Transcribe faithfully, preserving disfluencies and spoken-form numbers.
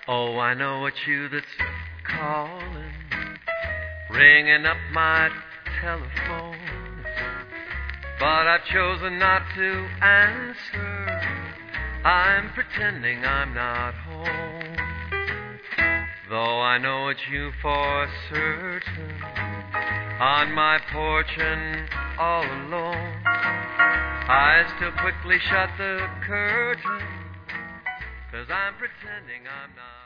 Oh, I know it's you that's calling, ringing up my telephone, but I've chosen not to answer. I'm pretending I'm not home, though I know it's you for certain, on my porch and all alone. I still quickly shut the curtain, 'cause I'm pretending I'm not.